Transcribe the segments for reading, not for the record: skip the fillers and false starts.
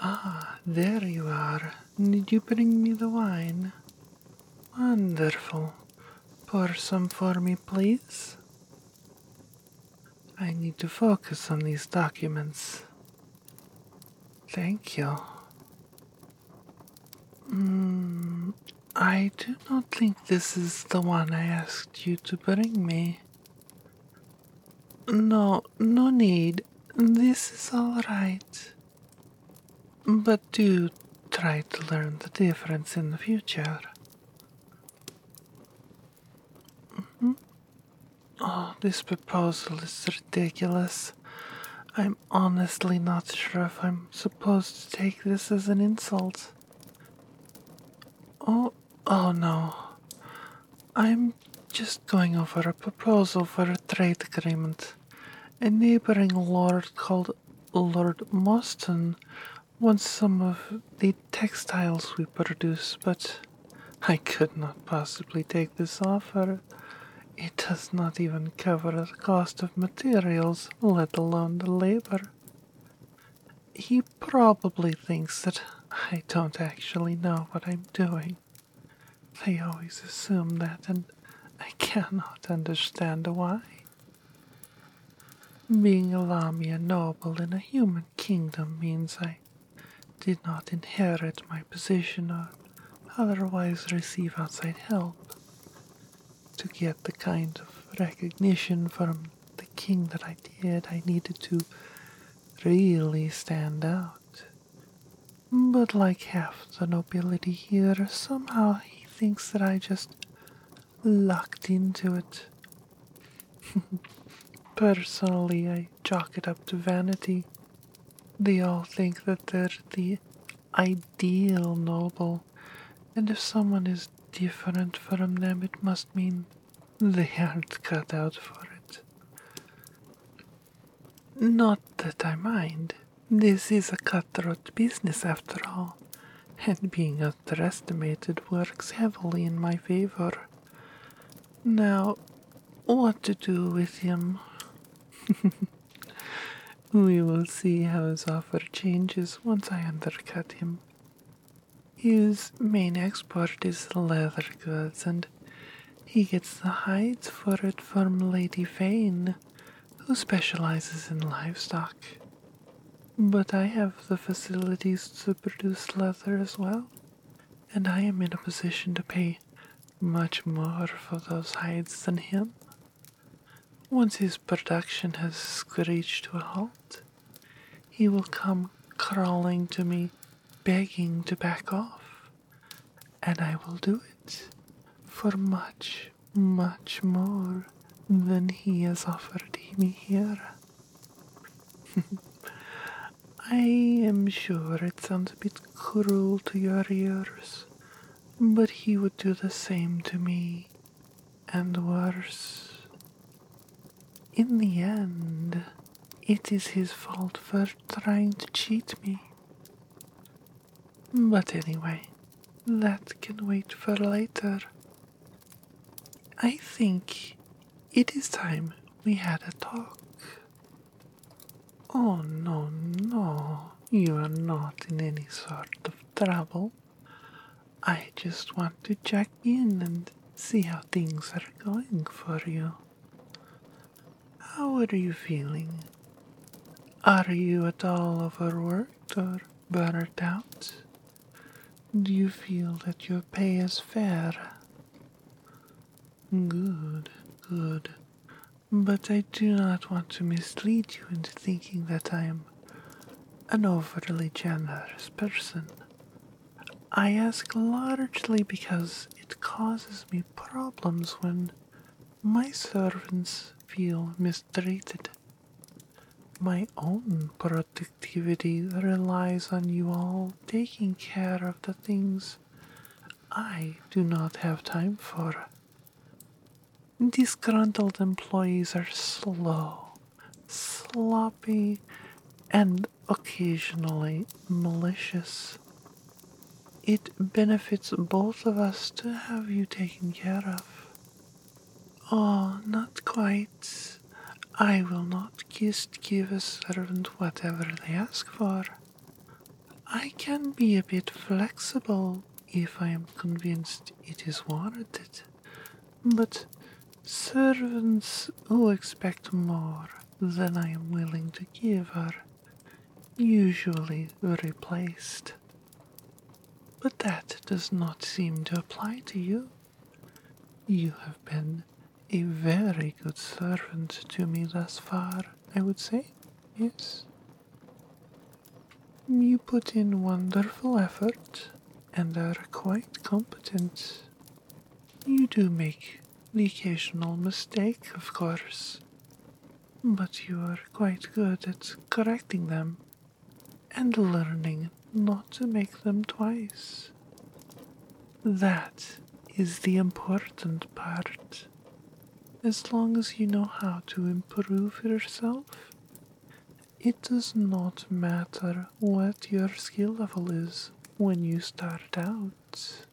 Ah, there you are. Did you bring me the wine? Wonderful. Pour some for me, please. I need to focus on these documents. Thank you. I do not think this is the one I asked you to bring me. No, no need. This is all right. But do try to learn the difference in the future. Oh, this proposal is ridiculous. I'm honestly not sure if I'm supposed to take this as an insult. Oh no. I'm just going over a proposal for a trade agreement. A neighboring lord called Lord Moston wants some of the textiles we produce, but I could not possibly take this offer. It does not even cover the cost of materials, let alone the labor. He probably thinks that I don't actually know what I'm doing. They always assume that, and I cannot understand why. Being a Lamia noble in a human kingdom means I did not inherit my position or otherwise receive outside help. To get the kind of recognition from the king that I did, I needed to really stand out. But like half the nobility here, somehow he thinks that I just lucked into it. Personally, I chalk it up to vanity. They all think that they're the ideal noble, and if someone is different from them, it must mean they aren't cut out for it. Not that I mind. This is a cutthroat business after all, and being underestimated works heavily in my favor. Now, what to do with him? We will see how his offer changes once I undercut him. His main export is leather goods, and he gets the hides for it from Lady Vane, who specializes in livestock. But I have the facilities to produce leather as well, and I am in a position to pay much more for those hides than him. Once his production has screeched to a halt, he will come crawling to me, begging to back off, and I will do it for much, much more than he has offered me here. I am sure it sounds a bit cruel to your ears, but he would do the same to me, and worse. In the end, it is his fault for trying to cheat me. But anyway, that can wait for later. I think it is time we had a talk. Oh, no, no, you are not in any sort of trouble. I just want to check in and see how things are going for you. How are you feeling? Are you at all overworked or burnt out? Do you feel that your pay is fair? Good, good. But I do not want to mislead you into thinking that I am an overly generous person. I ask largely because it causes me problems when my servants feel mistreated. My own productivity relies on you all taking care of the things I do not have time for. Disgruntled employees are slow, sloppy, and occasionally malicious. It benefits both of us to have you taken care of. Oh, not quite. I will not just give a servant whatever they ask for. I can be a bit flexible if I am convinced it is warranted, but servants who expect more than I am willing to give are usually replaced. But that does not seem to apply to you. You have been a very good servant to me thus far, I would say. Yes. You put in wonderful effort and are quite competent. You do make the occasional mistake, of course, but you are quite good at correcting them and learning not to make them twice. That is the important part. As long as you know how to improve yourself, it does not matter what your skill level is when you start out.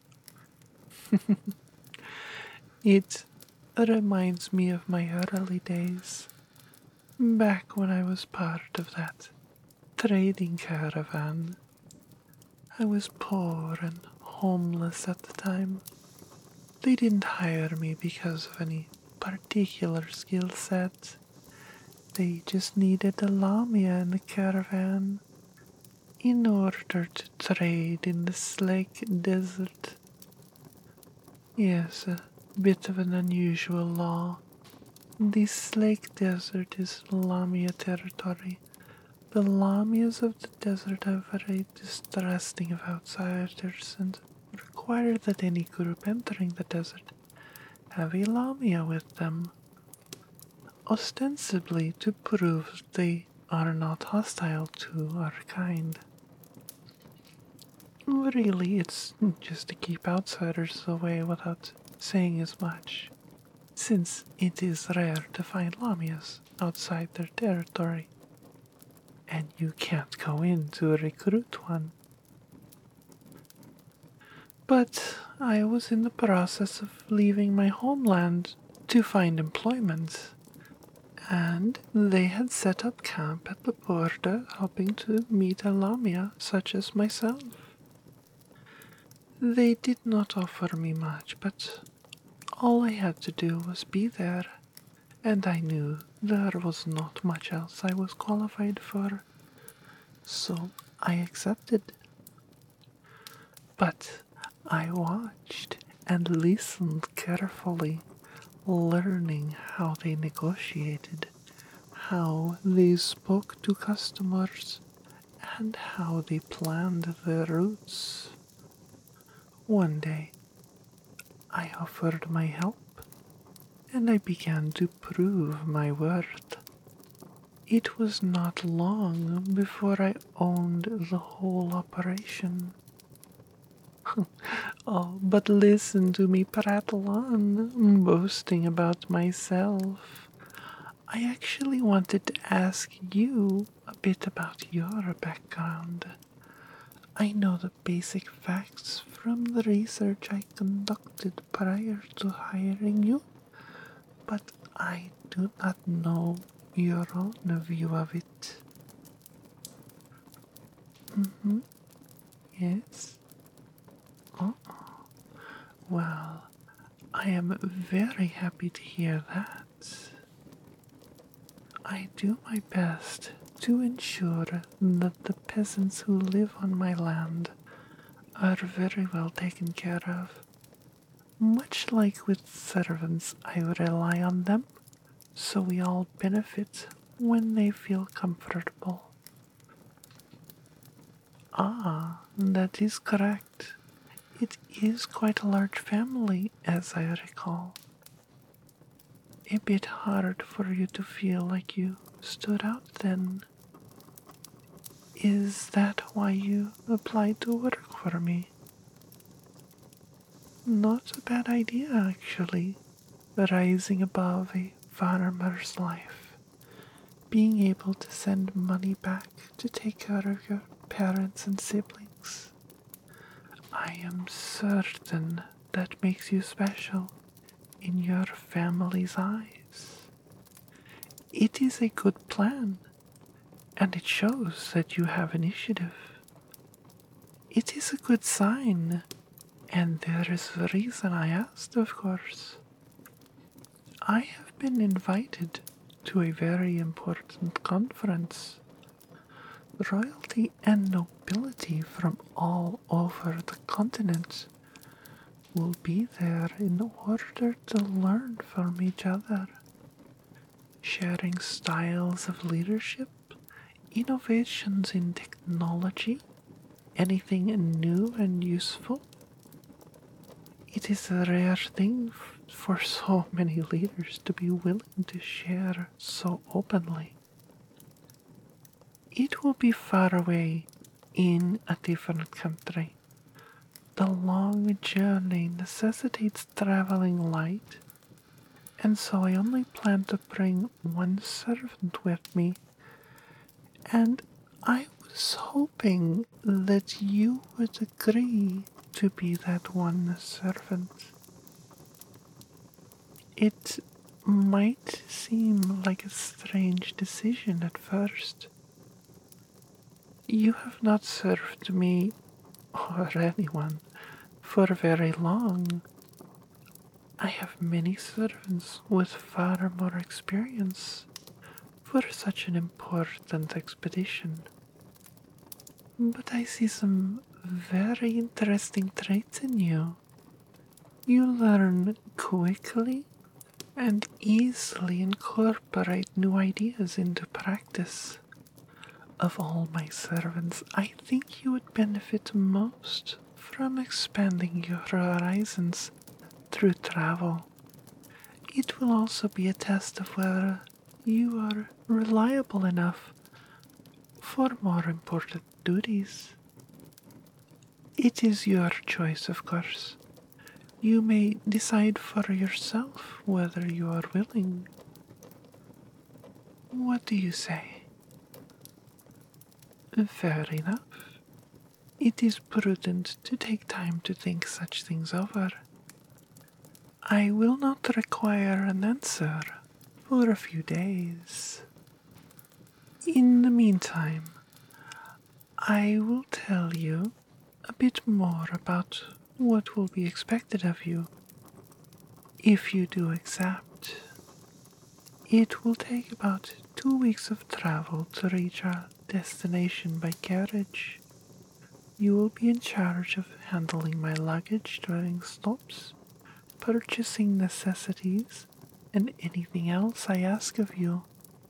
It reminds me of my early days, back when I was part of that trading caravan. I was poor and homeless at the time. They didn't hire me because of any particular skill set. They just needed a lamia in the caravan in order to trade in the Slake Desert. Yes, a bit of an unusual law. The Slake Desert is lamia territory. The lamias of the desert are very distrusting of outsiders and require that any group entering the desert have a lamia with them, ostensibly to prove they are not hostile to our kind. Really, it's just to keep outsiders away without saying as much, since it is rare to find lamias outside their territory, and you can't go in to recruit one. But I was in the process of leaving my homeland to find employment, and they had set up camp at the border hoping to meet a lamia such as myself. They did not offer me much, but all I had to do was be there, and I knew there was not much else I was qualified for, so I accepted. But I watched and listened carefully, learning how they negotiated, how they spoke to customers, and how they planned their routes. One day, I offered my help, and I began to prove my worth. It was not long before I owned the whole operation. Oh, but listen to me prattle on, boasting about myself. I actually wanted to ask you a bit about your background. I know the basic facts from the research I conducted prior to hiring you, but I do not know your own view of it. Mm-hmm. Yes? Oh, well, I am very happy to hear that. I do my best to ensure that the peasants who live on my land are very well taken care of. Much like with servants, I rely on them, so we all benefit when they feel comfortable. Ah, that is correct. It is quite a large family, as I recall. A bit hard for you to feel like you stood out then. Is that why you applied to work for me? Not a bad idea, actually. Rising above a farmer's life. Being able to send money back to take care of your parents and siblings. I am certain that makes you special in your family's eyes. It is a good plan, and it shows that you have initiative. It is a good sign, and there is a reason I asked, of course. I have been invited to a very important conference. Royalty and nobility from all over the continent will be there in order to learn from each other, sharing styles of leadership, innovations in technology, anything new and useful. It is a rare thing for so many leaders to be willing to share so openly. It will be far away in a different country. The long journey necessitates traveling light, and so I only plan to bring one servant with me, and I was hoping that you would agree to be that one servant. It might seem like a strange decision at first. You have not served me or anyone for very long. I have many servants with far more experience for such an important expedition. But I see some very interesting traits in you. You learn quickly and easily incorporate new ideas into practice. Of all my servants, I think you would benefit most from expanding your horizons through travel. It will also be a test of whether you are reliable enough for more important duties. It is your choice, of course. You may decide for yourself whether you are willing. What do you say? Fair enough. It is prudent to take time to think such things over. I will not require an answer for a few days. In the meantime, I will tell you a bit more about what will be expected of you if you do accept. It will take about 2 weeks of travel to reach our destination by carriage. You will be in charge of handling my luggage during stops, purchasing necessities, and anything else I ask of you.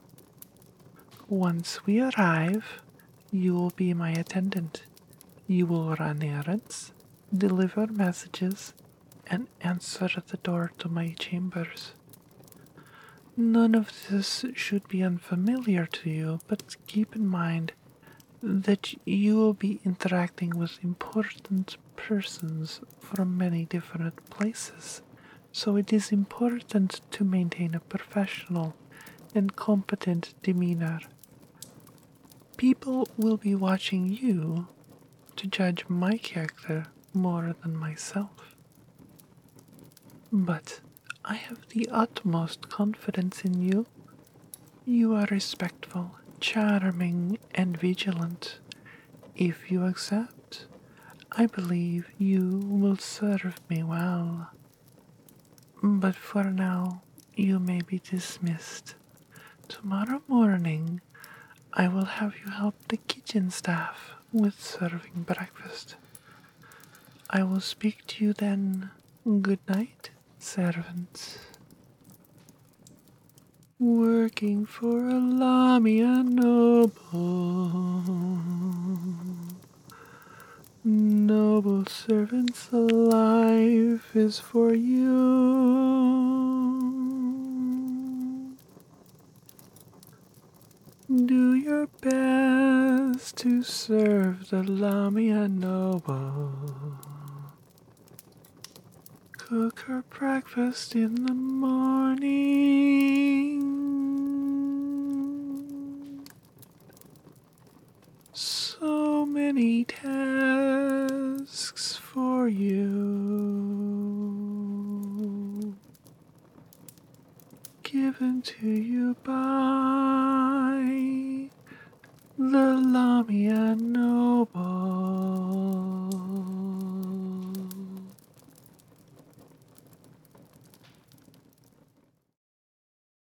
Once we arrive, you will be my attendant. You will run errands, deliver messages, and answer at the door to my chambers. None of this should be unfamiliar to you, but keep in mind that you will be interacting with important persons from many different places, so it is important to maintain a professional and competent demeanor. People will be watching you to judge my character more than myself. But I have the utmost confidence in you. You are respectful, charming, and vigilant. If you accept, I believe you will serve me well. But for now, you may be dismissed. Tomorrow morning, I will have you help the kitchen staff with serving breakfast. I will speak to you then. Good night, servants. Working for a Lamia noble. Noble servants, life is for you. Do your best to serve the Lamia noble. Cook her breakfast in the morning. So many tasks for you, given to you by the Lamia noble.